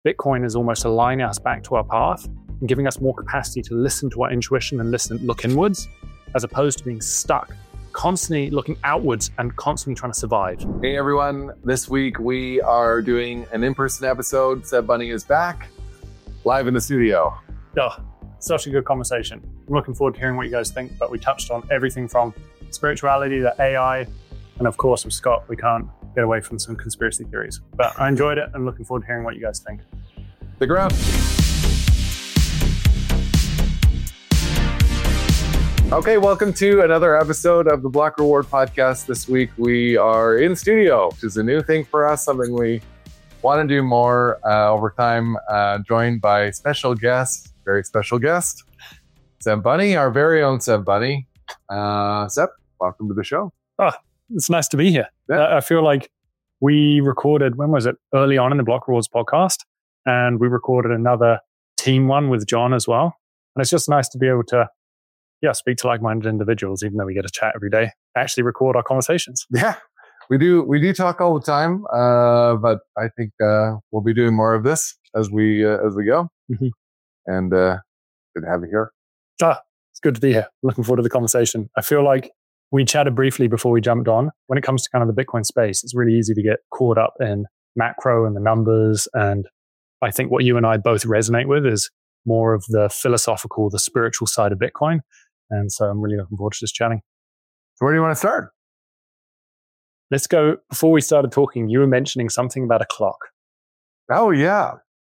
Bitcoin is almost aligning us back to our path and giving us more capacity to listen to our intuition and look inwards, as opposed to being stuck, constantly looking outwards and constantly trying to survive. Hey everyone, this week we are doing an in-person episode. Seb Bunny is back, live in the studio. Oh, such a good conversation. I'm looking forward to hearing what you guys think, but we touched on everything from spirituality to AI, and of course with Scott, we can't get away from some conspiracy theories. But I enjoyed it and looking forward to hearing what you guys think. Stick around. Okay, welcome to another episode of the Block Reward Podcast. This week we are in studio, which is a new thing for us, something we want to do more over time, joined by very special guest, Seb Bunny, our very own Seb Bunny. Seb, welcome to the show. Oh, it's nice to be here. Yeah. I feel like we recorded, when was it? Early on in the Block Rewards podcast. And we recorded another team one with John as well. And it's just nice to be able to, speak to like-minded individuals, even though we get to chat every day, actually record our conversations. Yeah, we do talk all the time. But I think we'll be doing more of this as we go. Mm-hmm. And good to have you here. It's good to be here. Looking forward to the conversation. I feel like we chatted briefly before we jumped on. When it comes to kind of the Bitcoin space, it's really easy to get caught up in macro and the numbers. And I think what you and I both resonate with is more of the philosophical, the spiritual side of Bitcoin. And so I'm really looking forward to just chatting. So where do you want to start? Let's go. Before we started talking, you were mentioning something about a clock. Oh, yeah.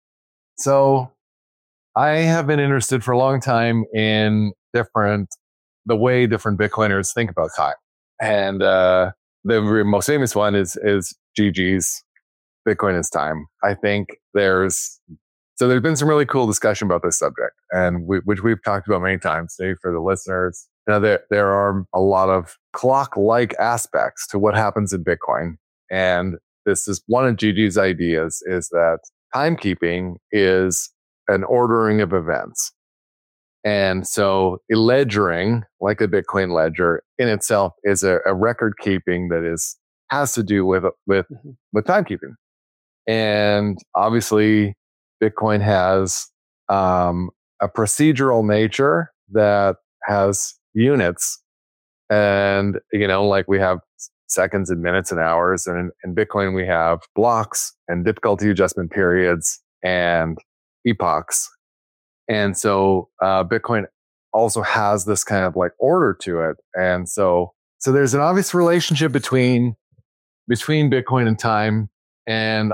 So I have been interested for a long time in the way different Bitcoiners think about time. And the most famous one is GG's Bitcoin is time. I think there's been some really cool discussion about this subject, and which we've talked about many times today for the listeners. Now, there are a lot of clock-like aspects to what happens in Bitcoin. And this is one of GG's ideas, is that timekeeping is an ordering of events. And so ledgering, like a Bitcoin ledger in itself, is a record keeping that has to do with timekeeping. And obviously, Bitcoin has a procedural nature that has units. And, like we have seconds and minutes and hours. And in Bitcoin, we have blocks and difficulty adjustment periods and epochs. And so Bitcoin also has this kind of like order to it. And so there's an obvious relationship between Bitcoin and time. And,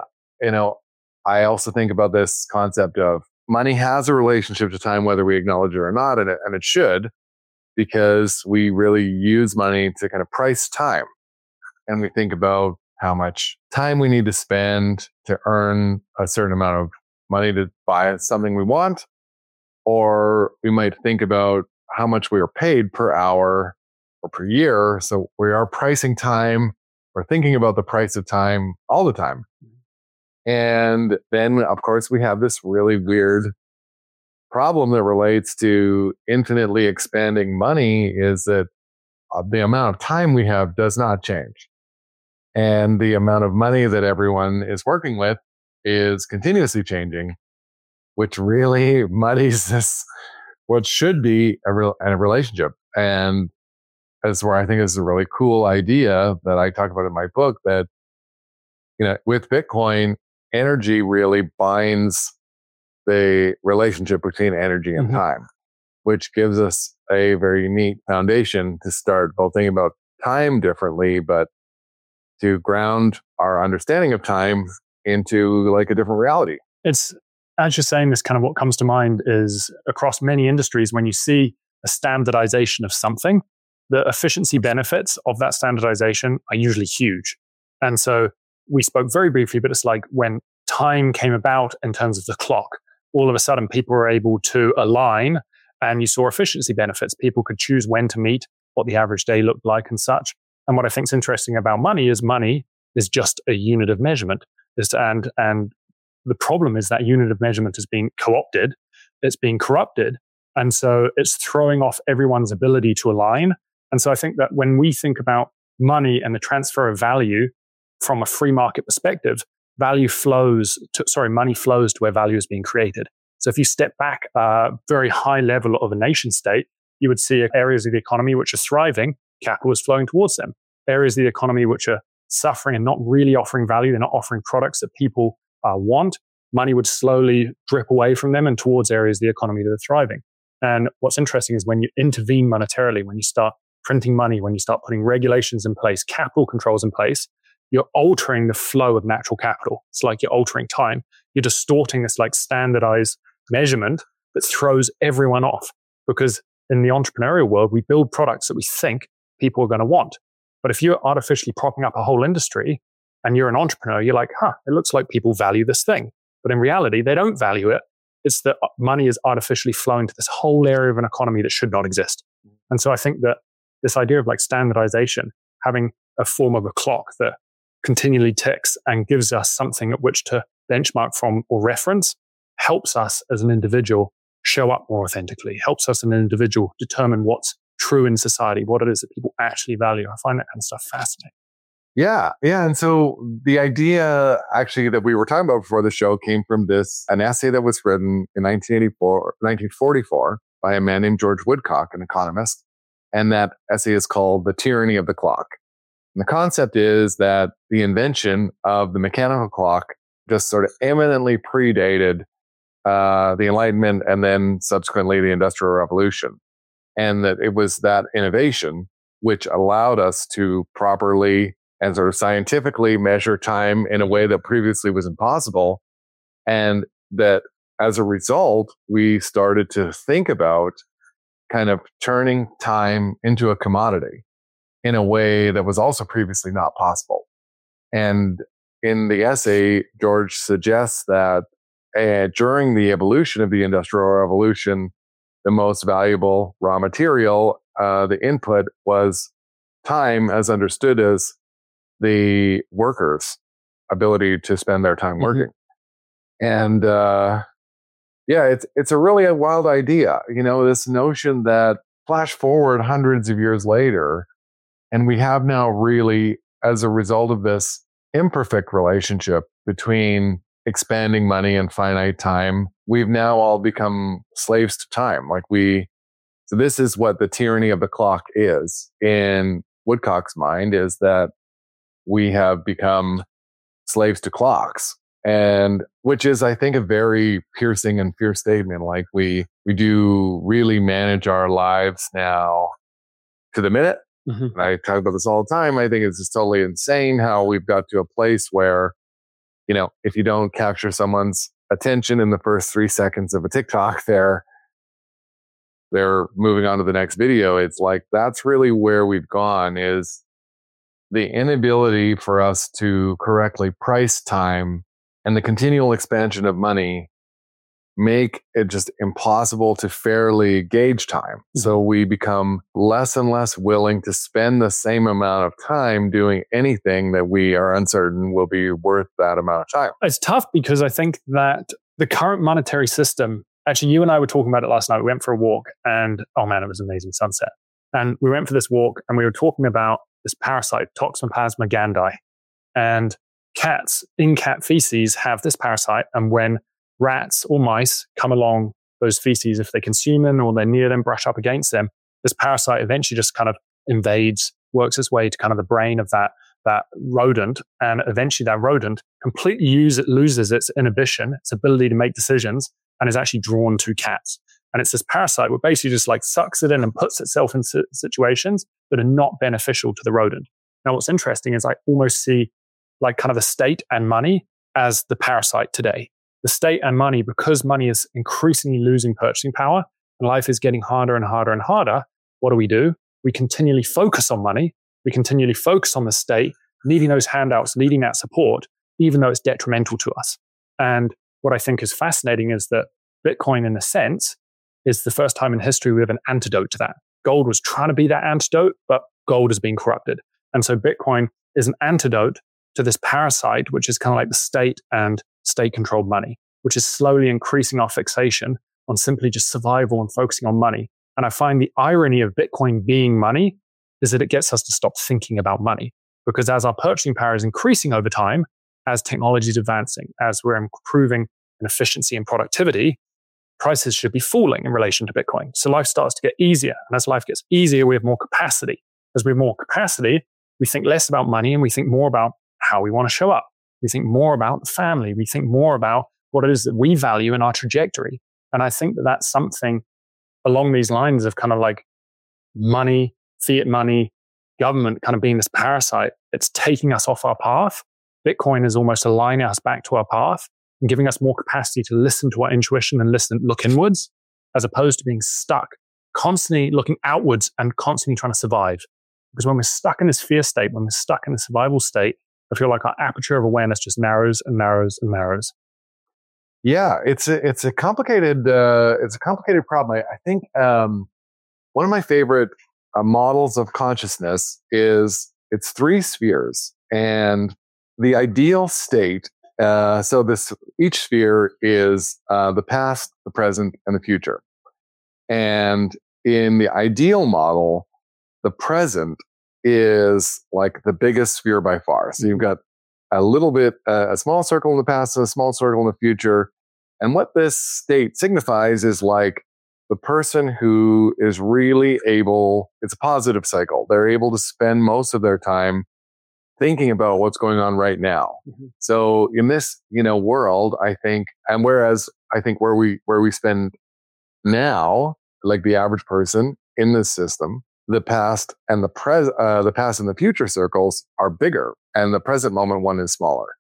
I also think about this concept of money has a relationship to time, whether we acknowledge it or not. And it should, because we really use money to kind of price time. And we think about how much time we need to spend to earn a certain amount of money to buy something we want. Or we might think about how much we are paid per hour or per year. So we are pricing time. We're thinking about the price of time all the time. And then, of course, we have this really weird problem that relates to infinitely expanding money, is that the amount of time we have does not change. And the amount of money that everyone is working with is continuously changing, which really muddies this, what should be a relationship. And that's where I think is a really cool idea that I talk about in my book, that, with Bitcoin, energy really binds the relationship between energy and time, which gives us a very neat foundation to start both thinking about time differently, but to ground our understanding of time into like a different reality. It's, as you're saying this, kind of what comes to mind is across many industries, when you see a standardization of something, the efficiency benefits of that standardization are usually huge. And so we spoke very briefly, but it's like when time came about in terms of the clock, all of a sudden people were able to align and you saw efficiency benefits. People could choose when to meet, what the average day looked like and such. And what I think is interesting about money is just a unit of measurement. And the problem is that unit of measurement is being co-opted, it's being corrupted. And so it's throwing off everyone's ability to align. And so I think that when we think about money and the transfer of value from a free market perspective, money flows to where value is being created. So if you step back a very high level of a nation state, you would see areas of the economy which are thriving, capital is flowing towards them. Areas of the economy which are suffering and not really offering value, they're not offering products that people want, money would slowly drip away from them and towards areas of the economy that are thriving. And what's interesting is when you intervene monetarily, when you start printing money, when you start putting regulations in place, capital controls in place, you're altering the flow of natural capital. It's like you're altering time. You're distorting this like standardized measurement that throws everyone off. Because in the entrepreneurial world, we build products that we think people are going to want. But if you're artificially propping up a whole industry and you're an entrepreneur, you're like, it looks like people value this thing. But in reality, they don't value it. It's that money is artificially flowing to this whole area of an economy that should not exist. And so I think that this idea of like standardization, having a form of a clock that continually ticks and gives us something at which to benchmark from or reference, helps us as an individual show up more authentically, helps us as an individual determine what's true in society, what it is that people actually value. I find that kind of stuff fascinating. Yeah. And so the idea actually that we were talking about before the show came from an essay that was written in 1944 by a man named George Woodcock, an economist. And that essay is called The Tyranny of the Clock. And the concept is that the invention of the mechanical clock just sort of eminently predated the Enlightenment and then subsequently the Industrial Revolution. And that it was that innovation which allowed us to properly and sort of scientifically measure time in a way that previously was impossible. And that as a result, we started to think about kind of turning time into a commodity in a way that was also previously not possible. And in the essay, George suggests that during the evolution of the Industrial Revolution, the most valuable raw material, the input, was time as understood as the workers' ability to spend their time working. And it's a really wild idea, this notion that flash forward hundreds of years later, and we have now really, as a result of this imperfect relationship between expanding money and finite time, we've now all become slaves to time. So this is what the tyranny of the clock is in Woodcock's mind, is that we have become slaves to clocks. And which is, I think, a very piercing and fierce statement. Like we do really manage our lives now to the minute. And I talk about this all the time. I think it's just totally insane how we've got to a place where, if you don't capture someone's attention in the first 3 seconds of a TikTok, they're moving on to the next video. It's like, that's really where we've gone, is the inability for us to correctly price time and the continual expansion of money make it just impossible to fairly gauge time. So we become less and less willing to spend the same amount of time doing anything that we are uncertain will be worth that amount of time. It's tough because I think that the current monetary system, actually, you and I were talking about it last night. We went for a walk and, oh man, it was an amazing sunset. And we went for this walk and we were talking about this parasite, Toxoplasma gondii. And cats in cat feces have this parasite. And when rats or mice come along those feces, if they consume them or they're near them, brush up against them, this parasite eventually just kind of invades, works its way to kind of the brain of that rodent. And eventually that rodent completely loses its inhibition, its ability to make decisions, and is actually drawn to cats. And it's this parasite which basically just like sucks it in and puts itself in situations that are not beneficial to the rodent. Now, what's interesting is I almost see like kind of the state and money as the parasite today. The state and money, because money is increasingly losing purchasing power and life is getting harder and harder and harder, what do? We continually focus on money. We continually focus on the state, needing those handouts, needing that support, even though it's detrimental to us. And what I think is fascinating is that Bitcoin, in a sense, is the first time in history we have an antidote to that. Gold was trying to be that antidote, but gold has been corrupted. And so Bitcoin is an antidote to this parasite, which is kind of like the state and state-controlled money, which is slowly increasing our fixation on simply just survival and focusing on money. And I find the irony of Bitcoin being money is that it gets us to stop thinking about money. Because as our purchasing power is increasing over time, as technology is advancing, as we're improving in efficiency and productivity, prices should be falling in relation to Bitcoin. So life starts to get easier. And as life gets easier, we have more capacity. As we have more capacity, we think less about money and we think more about how we want to show up. We think more about the family. We think more about what it is that we value in our trajectory. And I think that that's something along these lines of kind of like money, fiat money, government kind of being this parasite. It's taking us off our path. Bitcoin is almost aligning us back to our path and giving us more capacity to listen to our intuition and look inwards, as opposed to being stuck, constantly looking outwards and constantly trying to survive. Because when we're stuck in this fear state, when we're stuck in the survival state, I feel like our aperture of awareness just narrows and narrows and narrows. Yeah, it's a complicated problem. I think one of my favorite models of consciousness is it's 3 spheres, and the ideal state. So each sphere is the past, the present, and the future. And in the ideal model, the present is like the biggest sphere by far. So you've got a little bit, a small circle in the past and a small circle in the future. And what this state signifies is like the person who is really able, it's a positive cycle. They're able to spend most of their time thinking about what's going on right now. Mm-hmm. So in this, world, I think, and whereas I think where we spend now, like the average person in this system, the past and the future circles are bigger, and the present moment one is smaller.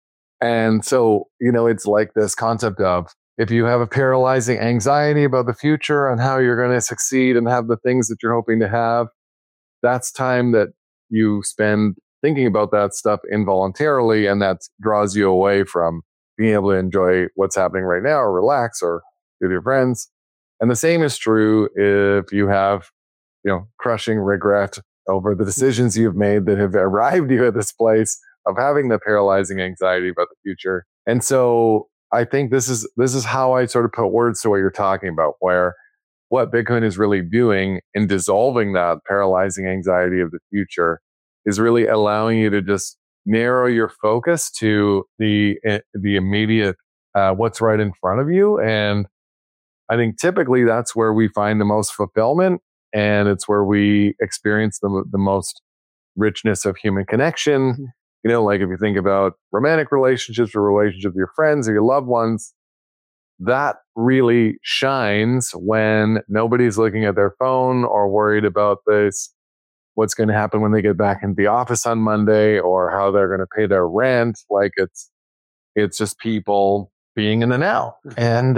And so, it's like this concept of if you have a paralyzing anxiety about the future and how you're going to succeed and have the things that you're hoping to have, that's time that you spend thinking about that stuff involuntarily, and that draws you away from being able to enjoy what's happening right now or relax or with your friends. And the same is true if you have, crushing regret over the decisions you've made that have arrived you at this place of having the paralyzing anxiety about the future. And so I think this is how I sort of put words to what you're talking about, where what Bitcoin is really doing in dissolving that paralyzing anxiety of the future is really allowing you to just narrow your focus to the immediate, what's right in front of you. And I think typically that's where we find the most fulfillment, and it's where we experience the most richness of human connection. Mm-hmm. Like if you think about romantic relationships or relationships with your friends or your loved ones, that really shines when nobody's looking at their phone or worried about what's going to happen when they get back into the office on Monday or how they're going to pay their rent. Like it's just people being in the now. And,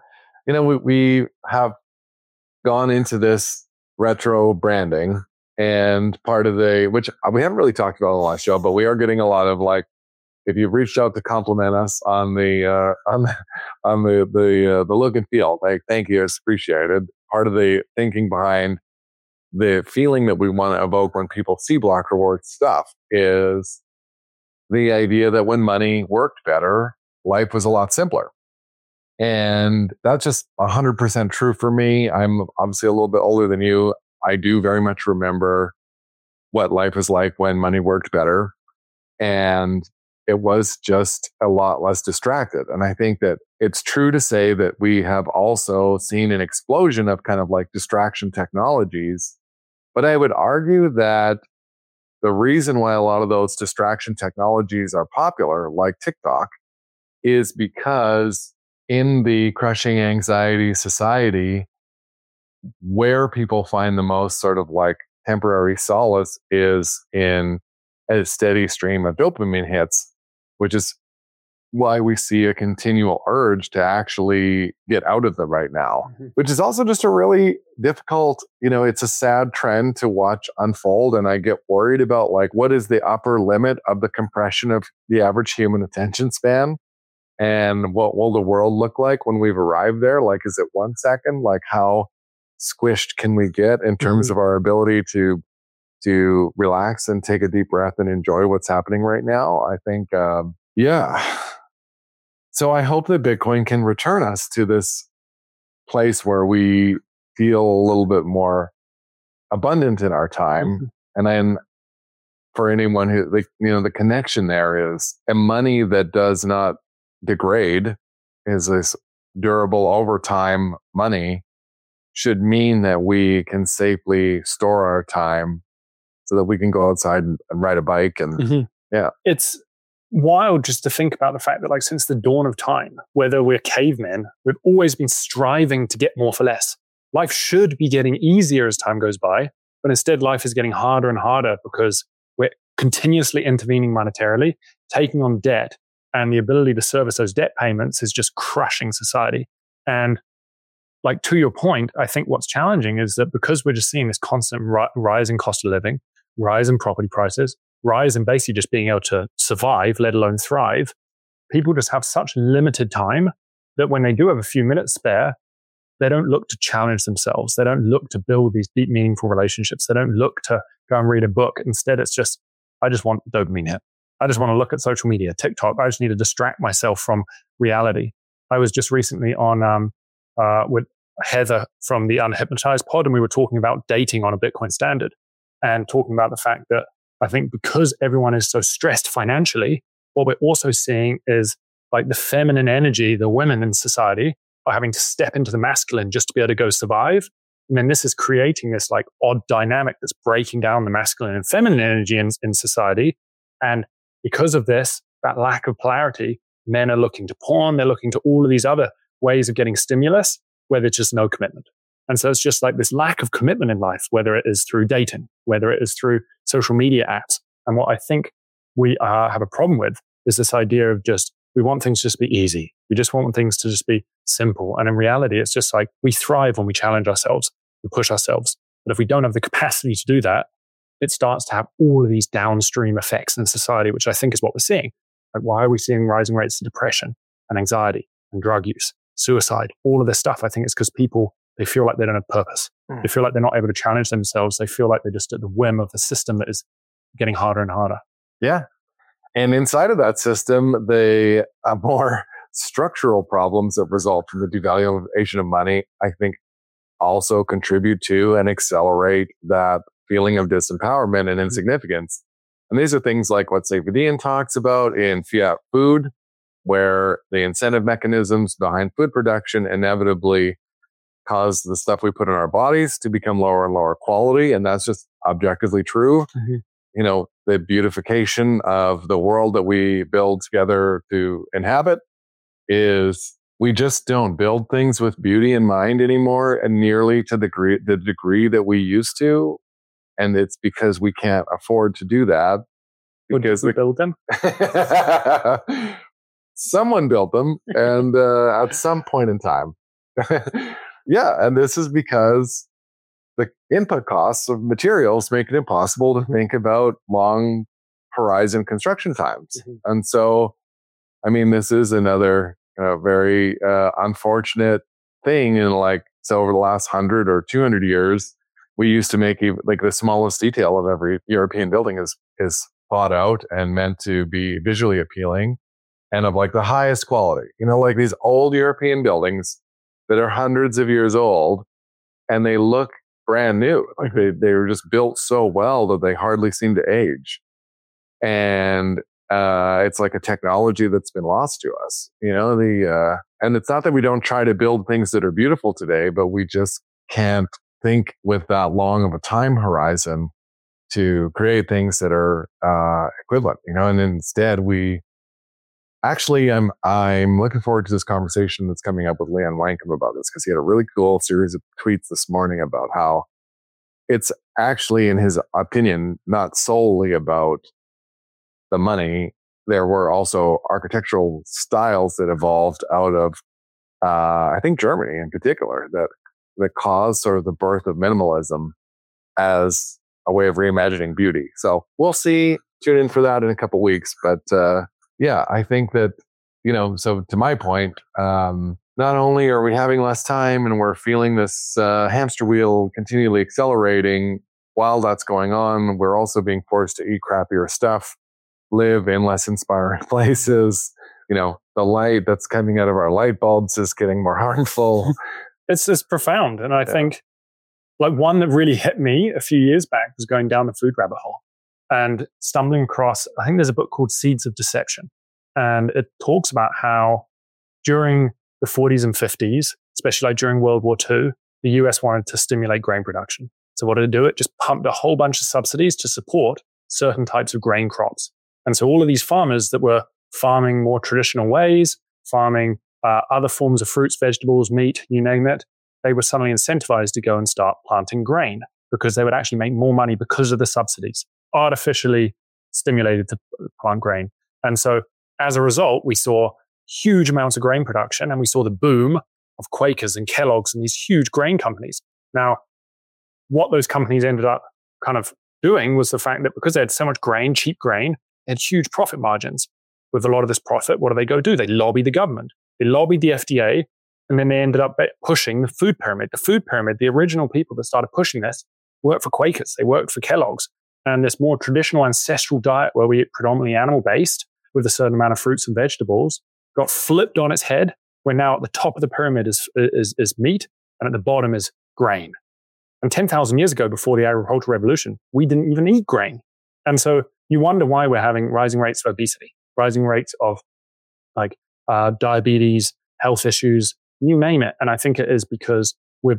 we have gone into this retro branding, and part of which we haven't really talked about on the last show, but we are getting a lot of like, if you've reached out to compliment us on the look and feel, like, thank you, it's appreciated. Part of the thinking behind the feeling that we want to evoke when people see Block Reward stuff is the idea that when money worked better, life was a lot simpler. And that's just 100% true for me. I'm obviously a little bit older than you. I do very much remember what life was like when money worked better. And it was just a lot less distracted. And I think that it's true to say that we have also seen an explosion of kind of like distraction technologies. But I would argue that the reason why a lot of those distraction technologies are popular, like TikTok, is because in the crushing anxiety society, where people find the most sort of like temporary solace is in a steady stream of dopamine hits, which is why we see a continual urge to actually get out of them right now, which is also just a really difficult, it's a sad trend to watch unfold. And I get worried about like, what is the upper limit of the compression of the average human attention span? And what will the world look like when we've arrived there? Like, is it 1 second? Like, how squished can we get in terms of our ability to relax and take a deep breath and enjoy what's happening right now? I think, yeah. So I hope that Bitcoin can return us to this place where we feel a little bit more abundant in our time. And then for anyone who, like, the connection there is, and money that does not degrade is this durable over time money should mean that we can safely store our time so that we can go outside and ride a bike. And it's wild just to think about the fact that, like, since the dawn of time, whether we're cavemen, we've always been striving to get more for less. Life should be getting easier as time goes by, but instead life is getting harder and harder because we're continuously intervening monetarily, taking on debt, and the ability to service those debt payments is just crushing society. And like, to your point, I think what's challenging is that because we're just seeing this constant rise in cost of living, rise in property prices, rise in basically just being able to survive, let alone thrive, people just have such limited time that when they do have a few minutes spare, they don't look to challenge themselves. They don't look to build these deep, meaningful relationships. They don't look to go and read a book. Instead, it's just, I just want dopamine hit. I just want to look at social media, TikTok. I just need to distract myself from reality. I was just recently on with Heather from the Unhypnotized pod, and we were talking about dating on a Bitcoin standard and talking about the fact that I think because everyone is so stressed financially, what we're also seeing is like the feminine energy, the women in society are having to step into the masculine just to be able to go survive. And then this is creating this like odd dynamic that's breaking down the masculine and feminine energy in society. And because of this, that lack of polarity, men are looking to porn, they're looking to all of these other ways of getting stimulus where there's just no commitment. And so it's just like this lack of commitment in life, whether it is through dating, whether it is through social media apps. And what I think we have a problem with is this idea of just, we want things to just be easy. We just want things to just be simple. And in reality, it's just like we thrive when we challenge ourselves, we push ourselves. But if we don't have the capacity to do that, it starts to have all of these downstream effects in society, which I think is what we're seeing. Like, why are we seeing rising rates of depression and anxiety and drug use, suicide, all of this stuff? I think it's because people, they feel like they don't have purpose. They feel like they're not able to challenge themselves. They feel like they're just at the whim of a system that is getting harder and harder. Yeah. And inside of that system, the more structural problems that result from the devaluation of money, I think also contribute to and accelerate that feeling of disempowerment and insignificance. And these are things like what Saifedean talks about in Fiat Food, where the incentive mechanisms behind food production inevitably cause the stuff we put in our bodies to become lower and lower quality. And that's just objectively true. The beautification of the world that we build together to inhabit is we just don't build things with beauty in mind anymore, and nearly to the degree that we used to. And it's because we can't afford to do that. Because we build them? Someone built them, and at some point in time. Yeah, and this is because the input costs of materials make it impossible to think about long horizon construction times. And so, I mean, this is another very unfortunate thing. And so over the last 100 or 200 years, we used to make like the smallest detail of every European building is thought out and meant to be visually appealing and of like the highest quality. Like these old European buildings that are hundreds of years old, and they look brand new. Like they were just built so well that they hardly seem to age. And it's like a technology that's been lost to us. And it's not that we don't try to build things that are beautiful today, but we just can't think with that long of a time horizon to create things that are equivalent. And instead I'm looking forward to this conversation that's coming up with Leon Wankum about this, because he had a really cool series of tweets this morning about how it's actually, in his opinion, not solely about the money. There were also architectural styles that evolved out of, I think, Germany in particular, that caused sort of the birth of minimalism as a way of reimagining beauty. So we'll see. Tune in for that in a couple of weeks. But yeah, I think that, so to my point, not only are we having less time and we're feeling this hamster wheel continually accelerating while that's going on, we're also being forced to eat crappier stuff, live in less inspiring places. The light that's coming out of our light bulbs is getting more harmful. It's just profound. And I think like one that really hit me a few years back was going down the food rabbit hole. and stumbling across, I think there's a book called Seeds of Deception. And it talks about how during the 40s and 50s, especially like during World War II, the US wanted to stimulate grain production. So what did it do? It just pumped a whole bunch of subsidies to support certain types of grain crops. And so all of these farmers that were farming more traditional ways, farming other forms of fruits, vegetables, meat, you name it, they were suddenly incentivized to go and start planting grain because they would actually make more money because of the subsidies, artificially stimulated to plant grain. And so as a result, we saw huge amounts of grain production and we saw the boom of Quakers and Kellogg's and these huge grain companies. Now, what those companies ended up kind of doing was the fact that because they had so much grain, cheap grain, they had huge profit margins. With a lot of this profit, what do they go do? They lobby the government. They lobbied the FDA, and then they ended up pushing the food pyramid. The food pyramid, the original people that started pushing this, worked for Quakers. They worked for Kellogg's. And this more traditional ancestral diet where we eat predominantly animal-based with a certain amount of fruits and vegetables got flipped on its head, where now at the top of the pyramid is meat, and at the bottom is grain. And 10,000 years ago, before the agricultural revolution, we didn't even eat grain. And so you wonder why we're having rising rates of obesity, rising rates of like diabetes, health issues, you name it. And I think it is because we've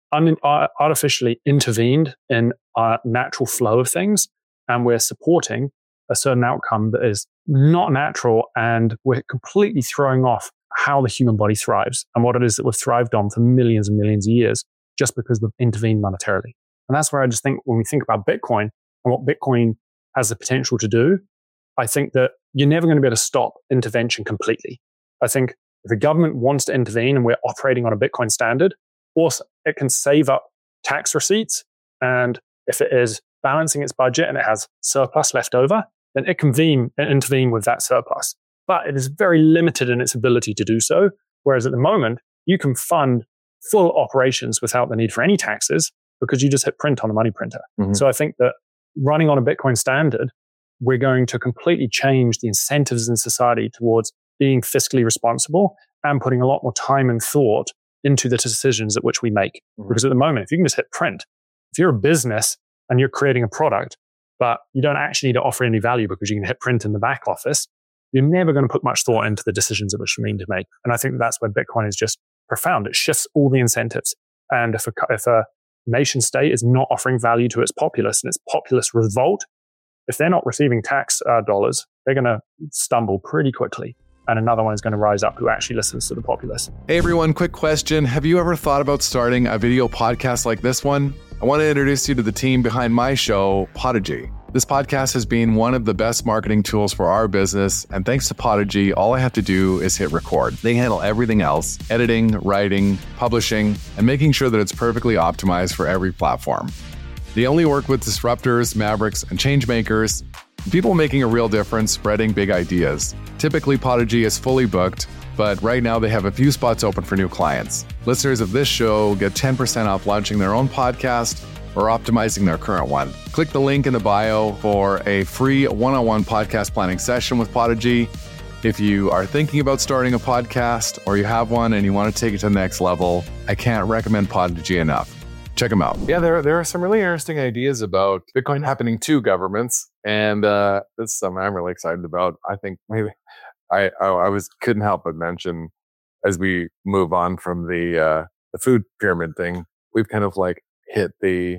artificially intervened in our natural flow of things, and we're supporting a certain outcome that is not natural, and we're completely throwing off how the human body thrives and what it is that we've thrived on for millions and millions of years just because we've intervened monetarily. And that's where I just think when we think about Bitcoin and what Bitcoin has the potential to do, I think that you're never going to be able to stop intervention completely. I think if the government wants to intervene and we're operating on a Bitcoin standard, awesome. It can save up tax receipts. And if it is balancing its budget and it has surplus left over, then it can intervene with that surplus. But it is very limited in its ability to do so. Whereas at the moment, you can fund full operations without the need for any taxes because you just hit print on a money printer. Mm-hmm. So I think that running on a Bitcoin standard, we're going to completely change the incentives in society towards being fiscally responsible and putting a lot more time and thought into the decisions at which we make. Mm-hmm. Because at the moment, if you can just hit print, if you're a business and you're creating a product, but you don't actually need to offer any value because you can hit print in the back office, you're never going to put much thought into the decisions that which you mean to make. And I think that's where Bitcoin is just profound. It shifts all the incentives. And if a nation state is not offering value to its populace and its populace revolt, if they're not receiving tax dollars, they're going to stumble pretty quickly. And another one is going to rise up who actually listens to the populace. Hey everyone, quick question. Have you ever thought about starting a video podcast like this one? I want to introduce you to the team behind my show, Podigy. This podcast has been one of the best marketing tools for our business, and thanks to Podigy, all I have to do is hit record. They handle everything else: editing, writing, publishing, and making sure that it's perfectly optimized for every platform. They only work with disruptors, mavericks, and change makers, people making a real difference, spreading big ideas. Typically, Podigy is fully booked, but right now they have a few spots open for new clients. Listeners of this show get 10% off launching their own podcast or optimizing their current one. Click the link in the bio for a free one-on-one podcast planning session with Podigy. If you are thinking about starting a podcast or you have one and you want to take it to the next level, I can't recommend Podigy enough. Check them out. Yeah, there are some really interesting ideas about Bitcoin happening to governments, and this is something I'm really excited about. I think maybe I couldn't help but mention as we move on from the food pyramid thing, we've kind of like hit the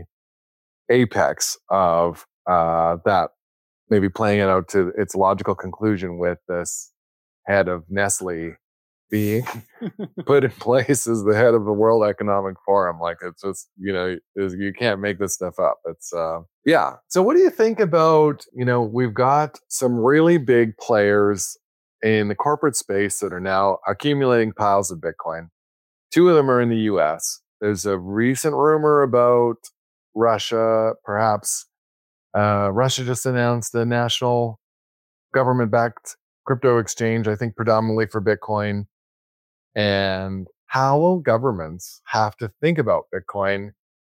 apex of that, maybe playing it out to its logical conclusion with this head of Nestle being put in place as the head of the World Economic Forum. Like, it's just, you can't make this stuff up. It's, yeah. So what do you think about, we've got some really big players in the corporate space that are now accumulating piles of Bitcoin. Two of them are in the US. There's a recent rumor about Russia, perhaps. Russia just announced a national government-backed crypto exchange, I think predominantly for Bitcoin. And how will governments have to think about Bitcoin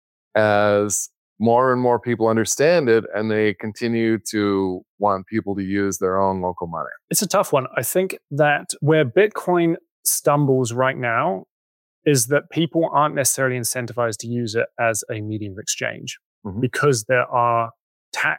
as more and more people understand it and they continue to want people to use their own local money? It's a tough one. I think that where Bitcoin stumbles right now is that people aren't necessarily incentivized to use it as a medium of exchange because there are tax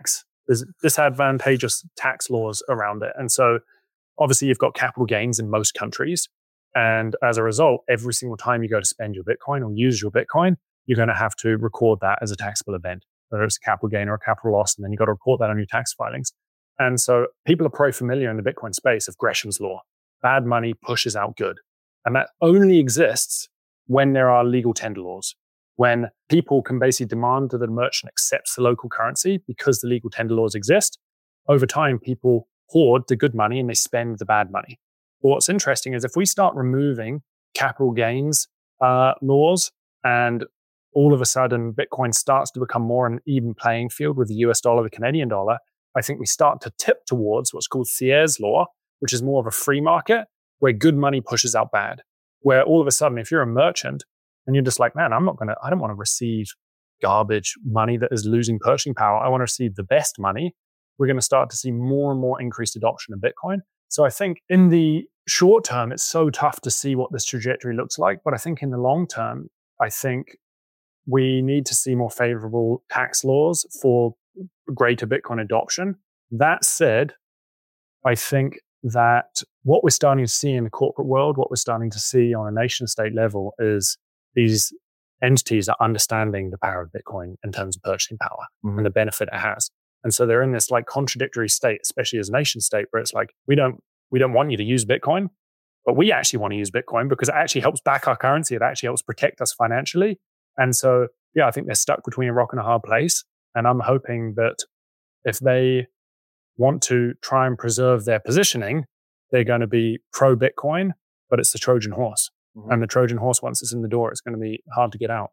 there's disadvantageous tax laws around it. And so obviously you've got capital gains in most countries. And as a result, every single time you go to spend your Bitcoin or use your Bitcoin, you're going to have to record that as a taxable event, whether it's a capital gain or a capital loss. And then you've got to report that on your tax filings. And so people are probably familiar in the Bitcoin space of Gresham's law. Bad money pushes out good. And that only exists when there are legal tender laws, when people can basically demand that the merchant accepts the local currency because the legal tender laws exist. Over time, people hoard the good money and they spend the bad money. But what's interesting is if we start removing capital gains laws and all of a sudden Bitcoin starts to become more an even playing field with the US dollar, the Canadian dollar, I think we start to tip towards what's called Thier's law, which is more of a free market where good money pushes out bad. Where all of a sudden, if you're a merchant and you're just like, man, I don't want to receive garbage money that is losing purchasing power. I want to receive the best money. We're going to start to see more and more increased adoption of Bitcoin. So I think in the short term, it's so tough to see what this trajectory looks like. But I think in the long term, I think we need to see more favorable tax laws for greater Bitcoin adoption. That said, I think that what we're starting to see in the corporate world, what we're starting to see on a nation state level is these entities are understanding the power of Bitcoin in terms of purchasing power and the benefit it has. And so they're in this like contradictory state, especially as a nation state, where it's like, we don't want you to use Bitcoin, but we actually want to use Bitcoin because it actually helps back our currency. It actually helps protect us financially. And so, yeah, I think they're stuck between a rock and a hard place. And I'm hoping that if they want to try and preserve their positioning, they're going to be pro Bitcoin, but it's the Trojan horse. And the Trojan horse, once it's in the door, it's going to be hard to get out.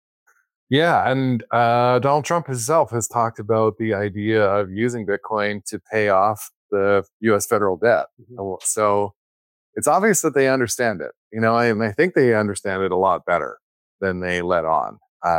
Yeah. And Donald Trump himself has talked about the idea of using Bitcoin to pay off the US federal debt. So it's obvious that they understand it, and I think they understand it a lot better than they let on.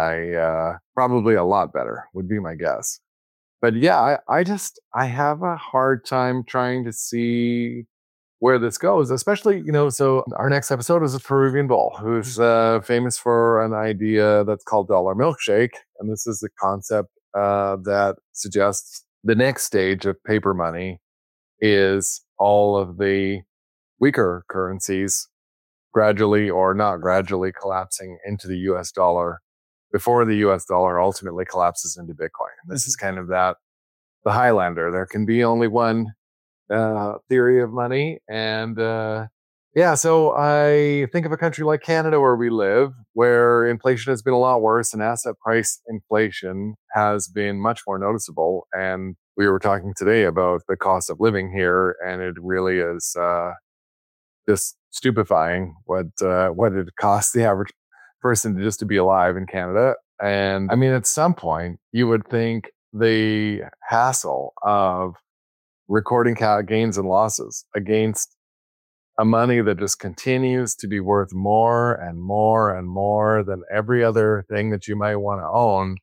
Probably a lot better would be my guess. But yeah, I have a hard time trying to see where this goes, especially, so our next episode is a Peruvian bull who's famous for an idea that's called dollar milkshake. And this is the concept that suggests the next stage of paper money is all of the weaker currencies gradually or not gradually collapsing into the US dollar before the US dollar ultimately collapses into Bitcoin. And this is kind of the Highlander. There can be only one theory of money. And so I think of a country like Canada where we live, where inflation has been a lot worse and asset price inflation has been much more noticeable. And we were talking today about the cost of living here, and it really is just stupefying what it costs the average person just to be alive in Canada. And I mean, at some point, you would think the hassle of recording gains and losses against a money that just continues to be worth more and more and more than every other thing that you might want to own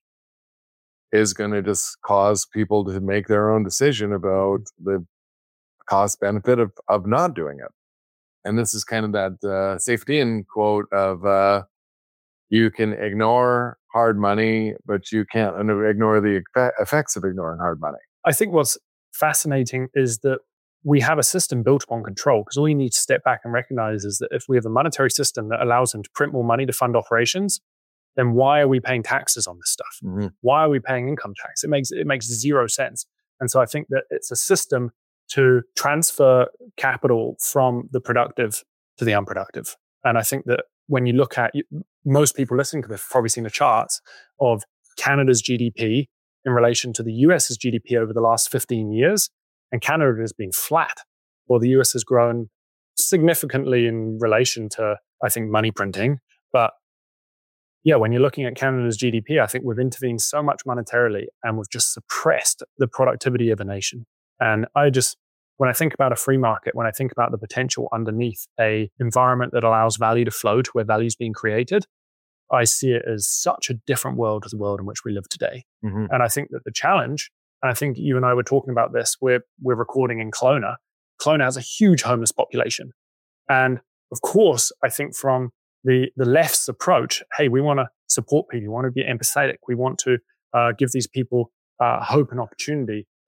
is going to just cause people to make their own decision about the cost benefit of not doing it. And this is kind of that Safety quote of you can ignore hard money, but you can't ignore the effects of ignoring hard money. I think what's fascinating is that we have a system built upon control, because all you need to step back and recognize is that if we have a monetary system that allows them to print more money to fund operations, then why are we paying taxes on this stuff? Why are we paying income tax? It makes zero sense. And so I think that it's a system to transfer capital from the productive to the unproductive. And I think that when you look at, most people listening to this have probably seen the charts of Canada's GDP in relation to the US's GDP over the last 15 years. And Canada has been flat, while the US has grown significantly in relation to, I think, money printing. But yeah, when you're looking at Canada's GDP, I think we've intervened so much monetarily and we've just suppressed the productivity of a nation. And when I think about a free market, when I think about the potential underneath a environment that allows value to flow to where value is being created, I see it as such a different world to the world in which we live today. And I think that the challenge, and I think you and I were talking about this, we're recording in Kelowna. Kelowna has a huge homeless population. And of course, I think from the left's approach, hey, we want to support people, we want to be empathetic, we want to give these people hope and opportunity.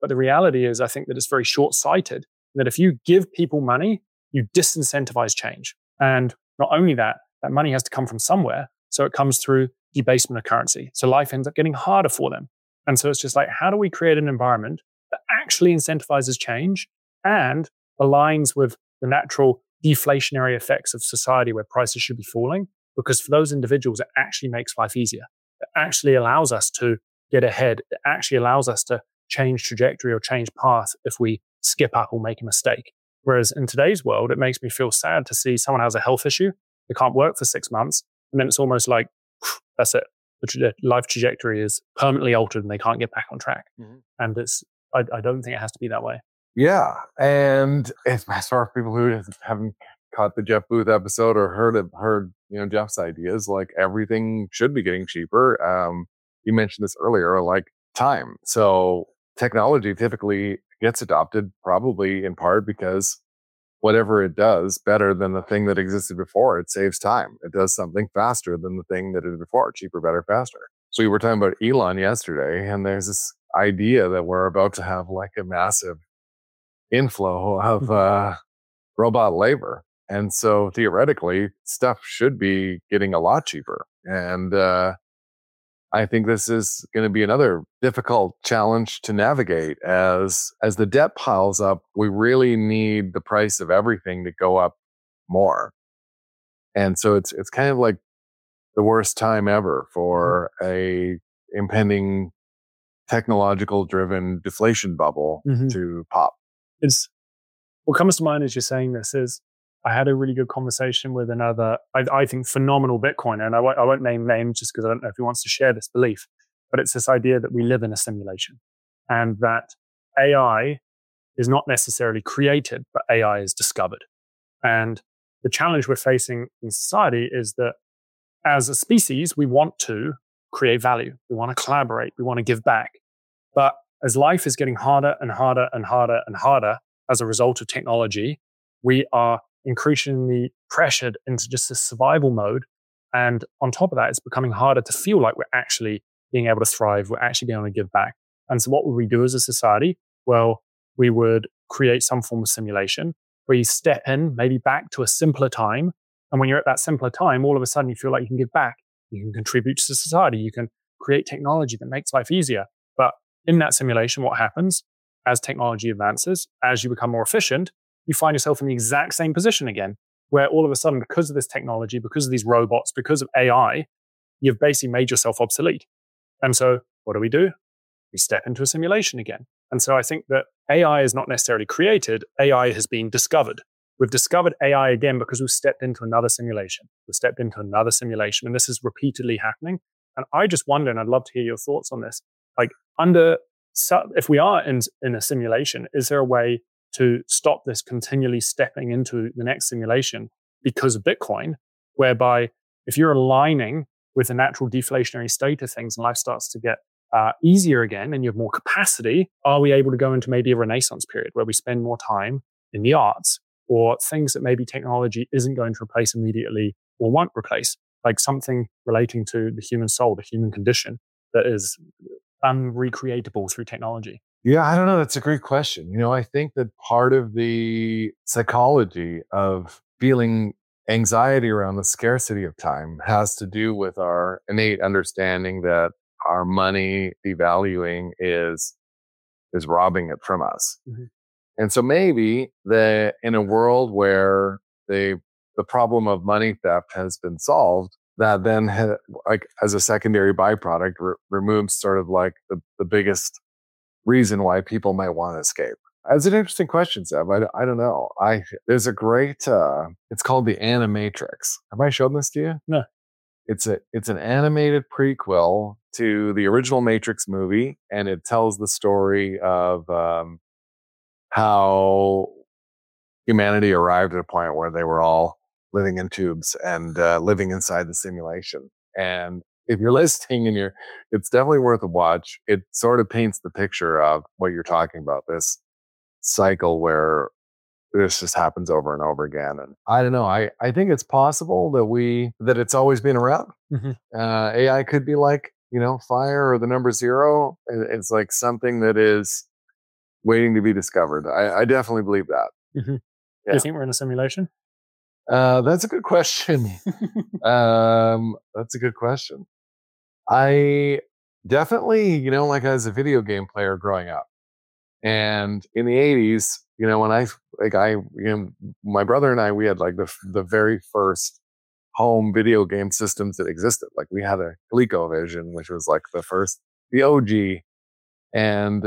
But the reality is, I think that it's very short-sighted, that if you give people money, you disincentivize change. And not only that, that money has to come from somewhere. So it comes through debasement of currency. So life ends up getting harder for them. And so it's just like, how do we create an environment that actually incentivizes change and aligns with the natural deflationary effects of society where prices should be falling? Because for those individuals, it actually makes life easier. It actually allows us to get ahead. It actually allows us to change trajectory or change path if we skip up or make a mistake. Whereas in today's world, it makes me feel sad to see someone has a health issue, they can't work for 6 months, and then it's almost like, that's it. The life trajectory is permanently altered and they can't get back on track. Mm-hmm. And I don't think it has to be that way. Yeah. And as far as people who haven't caught the Jeff Booth episode or heard Jeff's ideas, like everything should be getting cheaper. You mentioned this earlier, like time. So technology typically gets adopted probably in part because whatever it does better than the thing that existed before, it saves time. It does something faster than the thing that it did before, cheaper, better, faster. So we were talking about Elon yesterday, and there's this idea that we're about to have like a massive inflow of robot labor. And so theoretically, stuff should be getting a lot cheaper. And I think this is going to be another difficult challenge to navigate as the debt piles up. We really need the price of everything to go up more. And so it's kind of like the worst time ever for a impending technological driven deflation bubble to pop. It's what comes to mind as you're saying this is I had a really good conversation with another, I think, phenomenal Bitcoiner, and I won't name names just because I don't know if he wants to share this belief, but it's this idea that we live in a simulation and that AI is not necessarily created, but AI is discovered. And the challenge we're facing in society is that as a species, we want to create value. We want to collaborate. We want to give back. But as life is getting harder and harder and harder and harder as a result of technology, we are increasingly pressured into just a survival mode. And on top of that, it's becoming harder to feel like we're actually being able to thrive. We're actually being able to give back. And so what would we do as a society? Well, we would create some form of simulation where you step in maybe back to a simpler time. And when you're at that simpler time, all of a sudden you feel like you can give back. You can contribute to society. You can create technology that makes life easier. But in that simulation, what happens as technology advances, as you become more efficient, you find yourself in the exact same position again, where all of a sudden, because of this technology, because of these robots, because of AI, you've basically made yourself obsolete. And so what do? We step into a simulation again. And so I think that AI is not necessarily created. AI has been discovered. We've discovered AI again because we've stepped into another simulation. We've stepped into another simulation. And this is repeatedly happening. And I just wonder, and I'd love to hear your thoughts on this, like if we are in a simulation, is there a way to stop this continually stepping into the next simulation because of Bitcoin, whereby if you're aligning with the natural deflationary state of things and life starts to get easier again and you have more capacity, are we able to go into maybe a renaissance period where we spend more time in the arts or things that maybe technology isn't going to replace immediately or won't replace, like something relating to the human soul, the human condition that is unrecreatable through technology? Yeah, I don't know. That's a great question. I think that part of the psychology of feeling anxiety around the scarcity of time has to do with our innate understanding that our money devaluing is robbing it from us. Mm-hmm. And so maybe in a world where the problem of money theft has been solved, that then like as a secondary byproduct removes sort of like the biggest reason why people might want to escape. That's an interesting question, Zeb. I don't know. There's a great, it's called The Animatrix. Have I shown this to you? No. It's an animated prequel to the original Matrix movie, and it tells the story of how humanity arrived at a point where they were all living in tubes and living inside the simulation. And if you're listening it's definitely worth a watch. It sort of paints the picture of what you're talking about, this cycle where this just happens over and over again. And I don't know. I think it's possible that it's always been around. Mm-hmm. AI could be like, fire or the number zero. It's like something that is waiting to be discovered. I definitely believe that. Mm-hmm. Yeah. Do you think we're in a simulation? That's a good question. That's a good question. I definitely, like as a video game player growing up, and in the 80s, when my brother and I, we had like the very first home video game systems that existed. Like we had a ColecoVision, which was like the OG. And,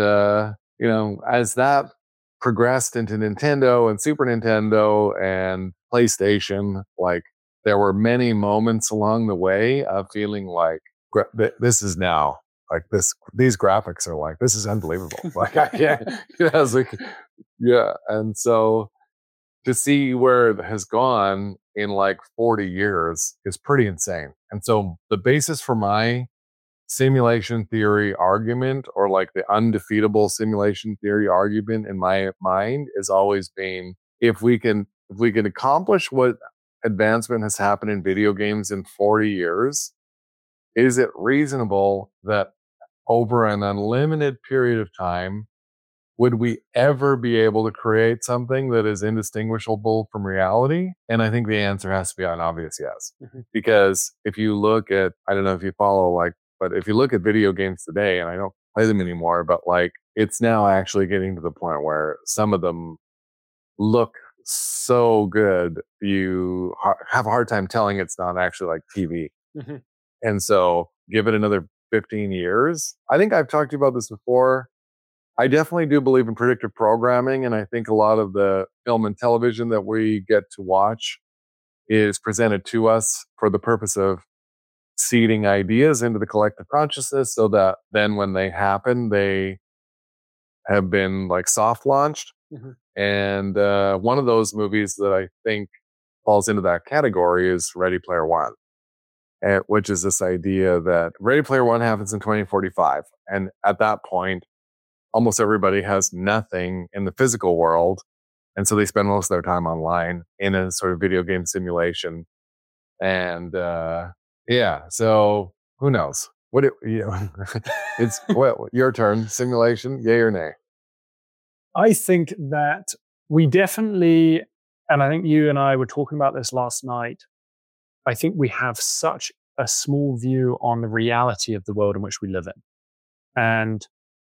as that progressed into Nintendo and Super Nintendo and PlayStation, like there were many moments along the way of feeling like this is now like these graphics are like, this is unbelievable. Like I can't, I was like, yeah. And so to see where it has gone in like 40 years is pretty insane. And so the basis for my simulation theory argument, or like the undefeatable simulation theory argument in my mind, is always been, if we can accomplish what advancement has happened in video games in 40 years, is it reasonable that over an unlimited period of time, would we ever be able to create something that is indistinguishable from reality? And I think the answer has to be an obvious yes. Mm-hmm. Because if you look at, I don't know if you follow but if you look at video games today, and I don't play them anymore, but like it's now actually getting to the point where some of them look so good, you have a hard time telling it's not actually like TV. Mm-hmm. And so give it another 15 years. I think I've talked to you about this before. I definitely do believe in predictive programming. And I think a lot of the film and television that we get to watch is presented to us for the purpose of seeding ideas into the collective consciousness, so that then when they happen, they have been like soft launched. Mm-hmm. And one of those movies that I think falls into that category is Ready Player One, which is this idea that Ready Player One happens in 2045. And at that point, almost everybody has nothing in the physical world. And so they spend most of their time online in a sort of video game simulation. And so who knows? It's your turn. Simulation, yay or nay? I think that we definitely, and I think you and I were talking about this last night, I think we have such a small view on the reality of the world in which we live in. And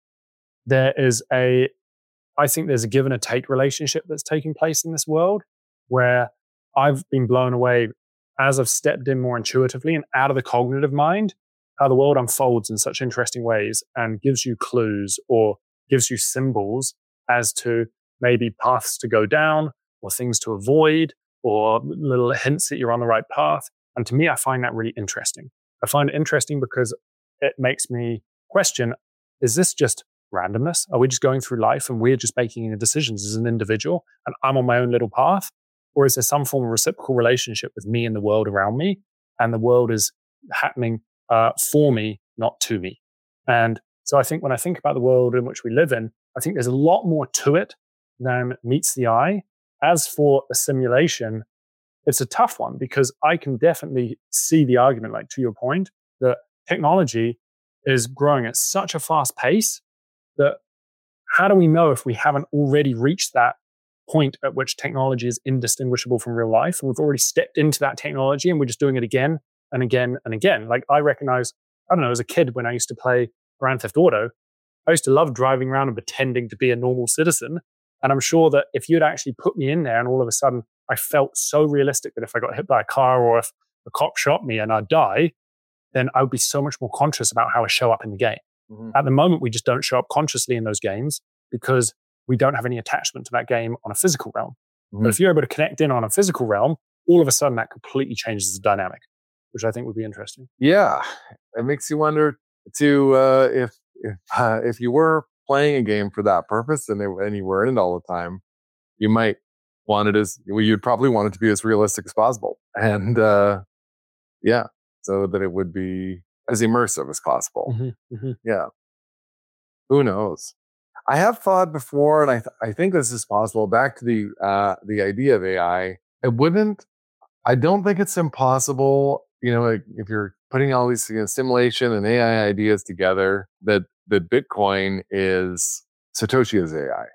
I think there's a give and a take relationship that's taking place in this world, where I've been blown away as I've stepped in more intuitively and out of the cognitive mind, how the world unfolds in such interesting ways and gives you clues or gives you symbols as to maybe paths to go down or things to avoid or little hints that you're on the right path. And to me, I find that really interesting. I find it interesting because it makes me question, is this just randomness? Are we just going through life and we're just making decisions as an individual and I'm on my own little path? Or is there some form of reciprocal relationship with me and the world around me, and the world is happening for me, not to me? And so I think when I think about the world in which we live in, I think there's a lot more to it than meets the eye. As for a simulation, it's a tough one because I can definitely see the argument, like to your point, that technology is growing at such a fast pace that how do we know if we haven't already reached that point at which technology is indistinguishable from real life? And we've already stepped into that technology and we're just doing it again and again and again. Like I recognize, I don't know, as a kid when I used to play Grand Theft Auto, I used to love driving around and pretending to be a normal citizen. And I'm sure that if you'd actually put me in there and all of a sudden I felt so realistic that if I got hit by a car or if a cop shot me and I'd die, then I would be so much more conscious about how I show up in the game. Mm-hmm. At the moment, we just don't show up consciously in those games because we don't have any attachment to that game on a physical realm. Mm-hmm. But if you're able to connect in on a physical realm, all of a sudden that completely changes the dynamic, which I think would be interesting. Yeah. It makes you wonder too, if you were playing a game for that purpose and you were in it all the time, you might want it you'd probably want it to be as realistic as possible. And so that it would be as immersive as possible. Mm-hmm, mm-hmm. Yeah. Who knows? I have thought before, and I think this is possible. Back to the idea of AI, I don't think it's impossible. Like if you're putting all these simulation and AI ideas together, that Bitcoin is Satoshi is AI.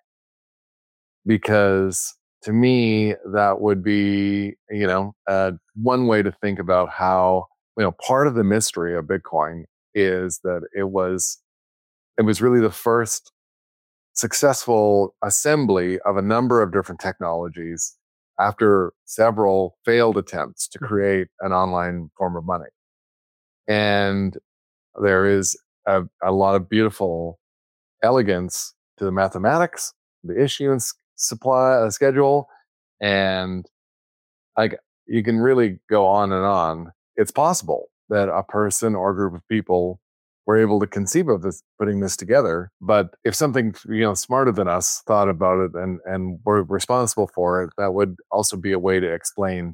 Because to me, that would be, one way to think about how, part of the mystery of Bitcoin is that it was really the first successful assembly of a number of different technologies after several failed attempts to create an online form of money. And there is a lot of beautiful elegance to the mathematics, the issuance supply schedule, and you can really go on and on. It's possible that a person or a group of people were able to conceive of this, putting this together. But if something smarter than us thought about it and were responsible for it, that would also be a way to explain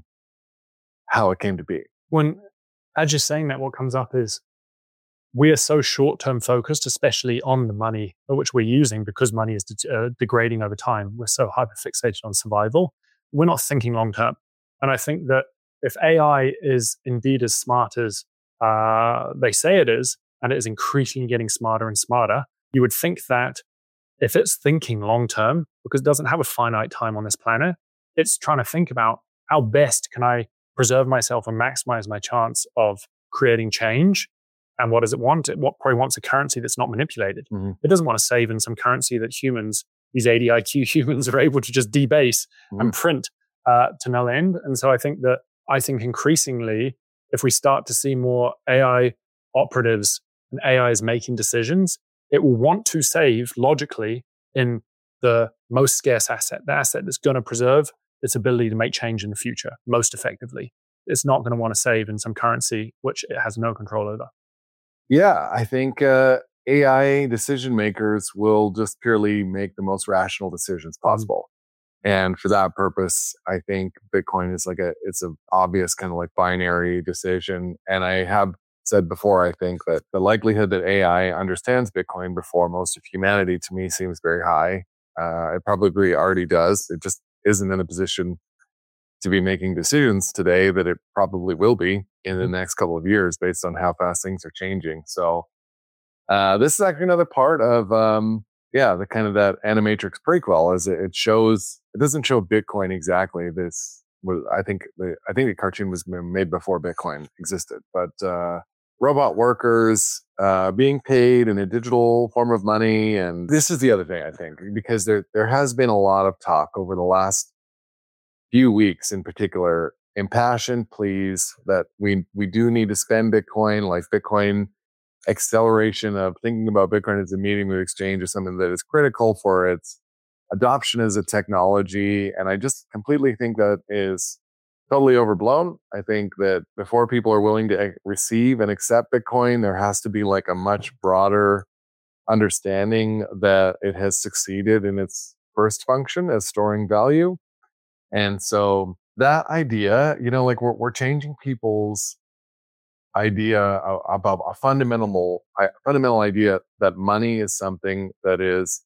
how it came to be. When as you're saying that, what comes up is we are so short-term focused, especially on the money which we're using, because money is degrading over time. We're so hyper-fixated on survival. We're not thinking long-term. And I think that if AI is indeed as smart as they say it is, and it is increasingly getting smarter and smarter, you would think that if it's thinking long-term, because it doesn't have a finite time on this planet, it's trying to think about how best can I preserve myself and maximize my chance of creating change. And what does it want? It probably wants a currency that's not manipulated. Mm-hmm. It doesn't want to save in some currency that humans, these 80 IQ humans, are able to just debase and print to no end. And so I think increasingly, if we start to see more AI operatives and AIs making decisions, it will want to save logically in the most scarce asset, the asset that's going to preserve its ability to make change in the future most effectively. It's not going to want to save in some currency which it has no control over. Yeah, I think AI decision makers will just purely make the most rational decisions possible. And for that purpose, I think Bitcoin is it's an obvious kind of like binary decision. And I have said before, I think that the likelihood that AI understands Bitcoin before most of humanity to me seems very high. It probably already does. It just isn't in a position to be making decisions today that it probably will be in the next couple of years based on how fast things are changing. So this is actually another part of the kind of that Animatrix prequel, as it doesn't show Bitcoin exactly. I think the cartoon was made before Bitcoin existed, but robot workers being paid in a digital form of money. And this is the other thing, I think, because there has been a lot of talk over the last few weeks in particular, impassioned pleas that we do need to spend Bitcoin, like Bitcoin acceleration of thinking about Bitcoin as a medium of exchange is something that is critical for its adoption as a technology. And I just completely think that is totally overblown. I think that before people are willing to receive and accept Bitcoin, there has to be like a much broader understanding that it has succeeded in its first function as storing value. And so that idea, we're changing people's idea about a fundamental idea that money is something that is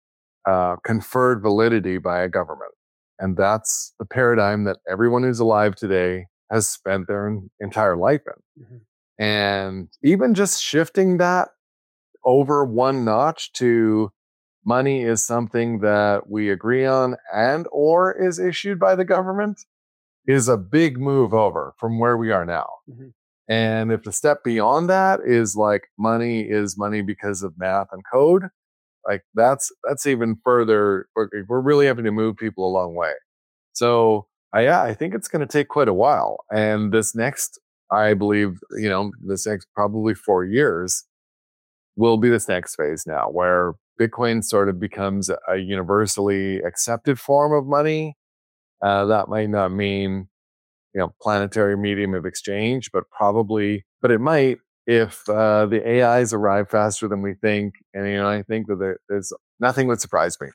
conferred validity by a government. And that's the paradigm that everyone who's alive today has spent their entire life in. Mm-hmm. And even just shifting that over one notch to money is something that we agree on and or is issued by the government is a big move over from where we are now. Mm-hmm. And if the step beyond that is like money is money because of math and code, like that's even further. We're really having to move people a long way. So I think it's going to take quite a while. And this next, I believe, this next probably 4 years will be this next phase now where Bitcoin sort of becomes a universally accepted form of money. That might not mean, planetary medium of exchange, but it might if the AIs arrive faster than we think. And, I think that there's nothing would surprise me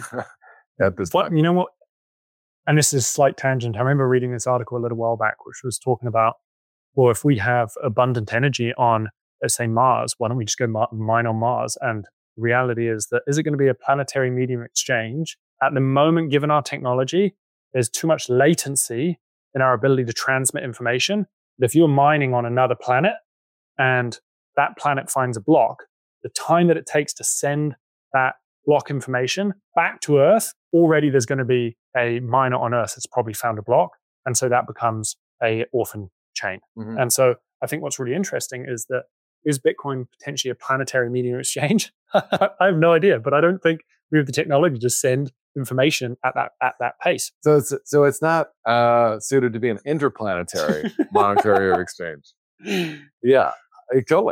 at this point. You know what? And this is a slight tangent. I remember reading this article a little while back, which was talking about, well, if we have abundant energy on, let's say, Mars, why don't we just go mine on Mars? And the reality is it going to be a planetary medium exchange? At the moment, given our technology, there's too much latency in our ability to transmit information. But if you're mining on another planet and that planet finds a block, the time that it takes to send that block information back to Earth, already there's going to be a miner on Earth that's probably found a block. And so that becomes a orphan chain. Mhm. And so I think what's really interesting is that, is Bitcoin potentially a planetary medium exchange? I have no idea, but I don't think we have the technology to send information at that pace. So it's not suited to be an interplanetary monetary exchange. Yeah, totally.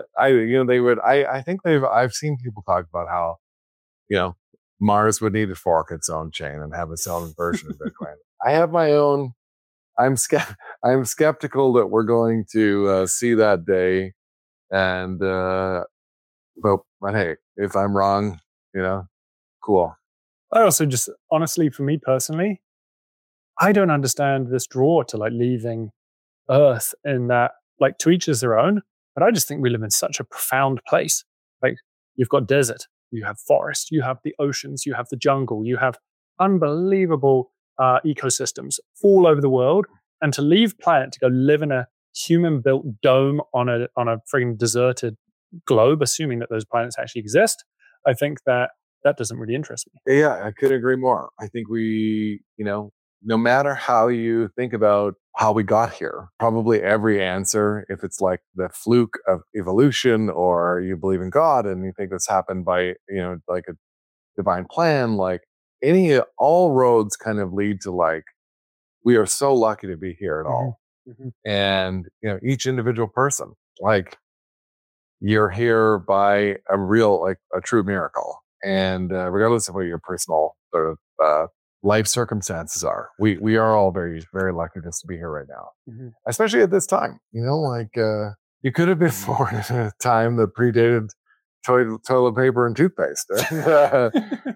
I've seen people talk about how, Mars would need to fork its own chain and have its own version of Bitcoin. I have my own. I'm skeptical that we're going to see that day. And but hey, if I'm wrong, cool. I also just, honestly, for me personally, I don't understand this draw to like leaving Earth in that, like, to each is their own. But I just think we live in such a profound place. Like, you've got desert, you have forest, you have the oceans, you have the jungle, you have unbelievable ecosystems all over the world. And to leave planet to go live in a human-built dome on a frigging deserted globe, assuming that those planets actually exist, I think that doesn't really interest me. Yeah, I couldn't agree more. I think we, no matter how you think about how we got here, probably every answer, if it's like the fluke of evolution, or you believe in God and you think this happened by, like a divine plan, like all roads kind of lead to like, we are so lucky to be here at all. Mm-hmm. And, each individual person, like, you're here by a true miracle. And regardless of what your personal sort of life circumstances are, we are all very, very lucky just to be here right now, especially at this time. You could have been born at a time that predated toilet paper and toothpaste, and,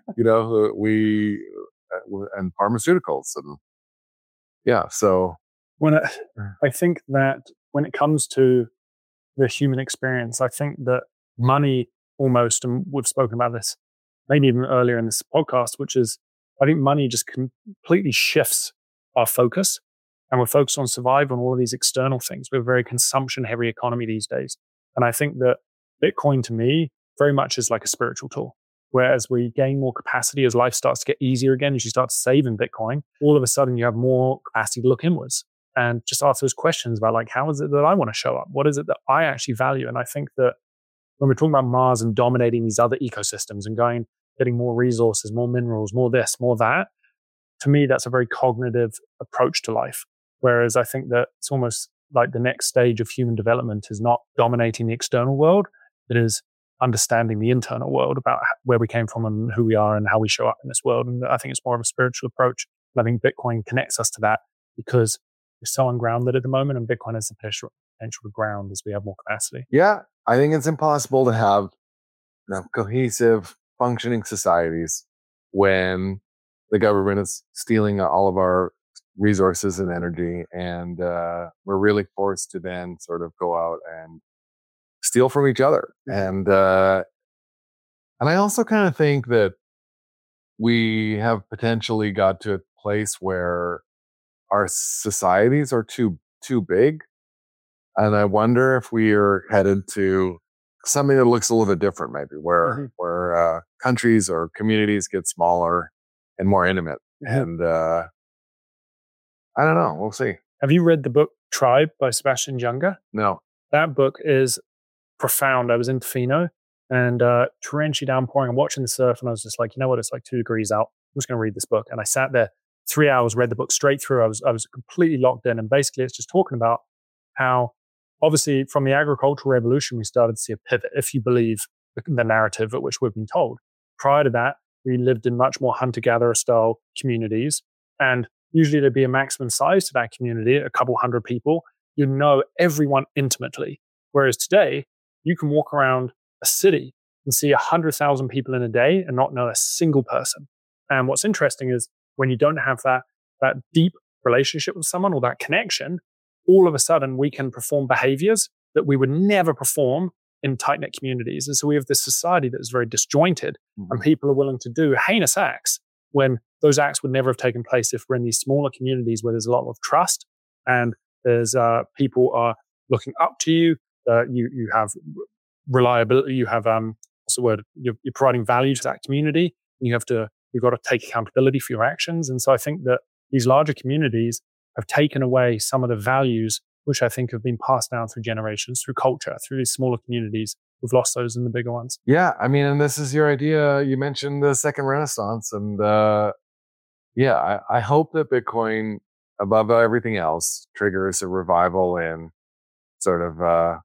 and pharmaceuticals, and yeah. So I think that when it comes to the human experience, I think that money almost, and we've spoken about this maybe even earlier in this podcast, which is, I think money just completely shifts our focus, and we're focused on survival and all of these external things. We're a very consumption heavy economy these days. And I think that Bitcoin to me very much is like a spiritual tool. Whereas we gain more capacity as life starts to get easier again, as you start to save in Bitcoin, all of a sudden you have more capacity to look inwards and just ask those questions about, like, how is it that I want to show up? What is it that I actually value? And I think that when we're talking about Mars and dominating these other ecosystems and getting more resources, more minerals, more this, more that, to me, that's a very cognitive approach to life. Whereas I think that it's almost like the next stage of human development is not dominating the external world. It is understanding the internal world about where we came from and who we are and how we show up in this world. And I think it's more of a spiritual approach. And I think Bitcoin connects us to that because we're so ungrounded at the moment, and Bitcoin has the potential to ground as we have more capacity. Yeah, I think it's impossible to have cohesive, functioning societies when the government is stealing all of our resources and energy, and we're really forced to then sort of go out and steal from each other. And I also kind of think that we have potentially got to a place where our societies are too big, and I wonder if we are headed to something that looks a little bit different, maybe where countries or communities get smaller and more intimate. And I don't know. We'll see. Have you read the book Tribe by Sebastian Junger? No. That book is profound. I was in Tofino and torrentially downpouring and watching the surf, and I was just like, you know what? It's like 2 degrees out. I'm just going to read this book. And I sat there 3 hours, read the book straight through. I was completely locked in. And basically, it's just talking about how, obviously, from the agricultural revolution, we started to see a pivot, if you believe the narrative at which we've been told. Prior to that, we lived in much more hunter-gatherer style communities. And usually there'd be a maximum size to that community, a couple hundred people. You know everyone intimately. Whereas today, you can walk around a city and see 100,000 people in a day and not know a single person. And what's interesting is when you don't have that deep relationship with someone or that connection, all of a sudden we can perform behaviors that we would never perform in tight-knit communities. And so we have this society that is very disjointed, and people are willing to do heinous acts when those acts would never have taken place if we're in these smaller communities where there's a lot of trust and there's people are looking up to you. You have reliability. You have what's the word? You're providing value to that community. you've got to take accountability for your actions. And so I think that these larger communities have taken away some of the values which I think have been passed down through generations, through culture, through these smaller communities. We've lost those in the bigger ones. Yeah, I mean, and this is your idea. You mentioned the second renaissance, and I hope that Bitcoin, above everything else, triggers a revival in sort of,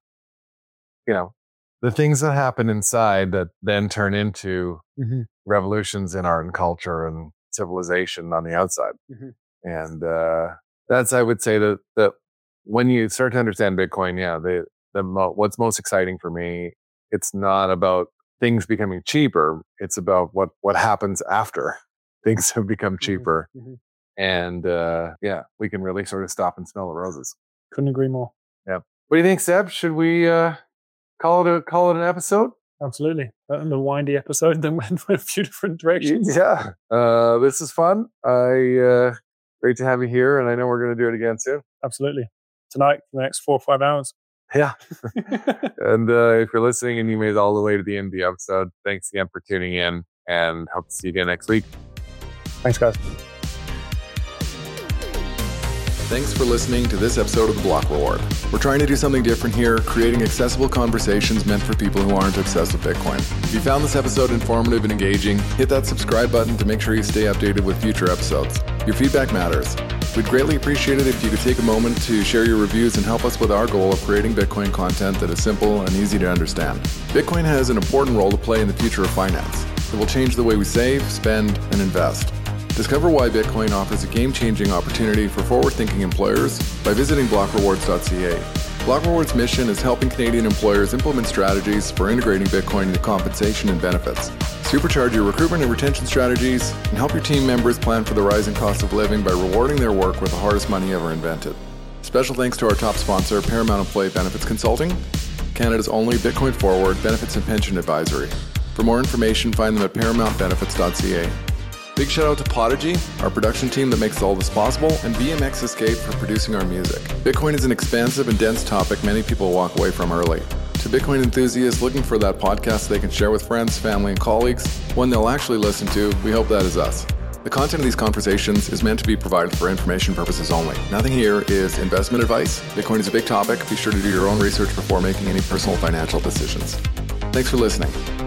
the things that happen inside that then turn into revolutions in art and culture and civilization on the outside. And that's, I would say, that when you start to understand Bitcoin, what's most exciting for me, it's not about things becoming cheaper. It's about what happens after things have become cheaper. And we can really sort of stop and smell the roses. Couldn't agree more. Yeah. What do you think, Seb? Should we call it an episode? Absolutely. A little windy episode, then went a few different directions. Yeah. This is fun. Great to have you here, and I know we're going to do it again soon. Absolutely. Tonight, for the next 4 or 5 hours. Yeah. And if you're listening and you made it all the way to the end of the episode, thanks again for tuning in, and hope to see you again next week. Thanks, guys. Thanks for listening to this episode of The Block Reward. We're trying to do something different here, creating accessible conversations meant for people who aren't obsessed with Bitcoin. If you found this episode informative and engaging, hit that subscribe button to make sure you stay updated with future episodes. Your feedback matters. We'd greatly appreciate it if you could take a moment to share your reviews and help us with our goal of creating Bitcoin content that is simple and easy to understand. Bitcoin has an important role to play in the future of finance. It will change the way we save, spend, and invest. Discover why Bitcoin offers a game-changing opportunity for forward-thinking employers by visiting blockrewards.ca. Block Rewards' mission is helping Canadian employers implement strategies for integrating Bitcoin into compensation and benefits, supercharge your recruitment and retention strategies, and help your team members plan for the rising cost of living by rewarding their work with the hardest money ever invented. Special thanks to our top sponsor, Paramount Employee Benefits Consulting, Canada's only Bitcoin forward benefits and pension advisory. For more information, find them at paramountbenefits.ca. Big shout out to Podigy, our production team that makes all this possible, and BMX Escape for producing our music. Bitcoin is an expansive and dense topic many people walk away from early. To Bitcoin enthusiasts looking for that podcast they can share with friends, family, and colleagues, one they'll actually listen to, we hope that is us. The content of these conversations is meant to be provided for information purposes only. Nothing here is investment advice. Bitcoin is a big topic. Be sure to do your own research before making any personal financial decisions. Thanks for listening.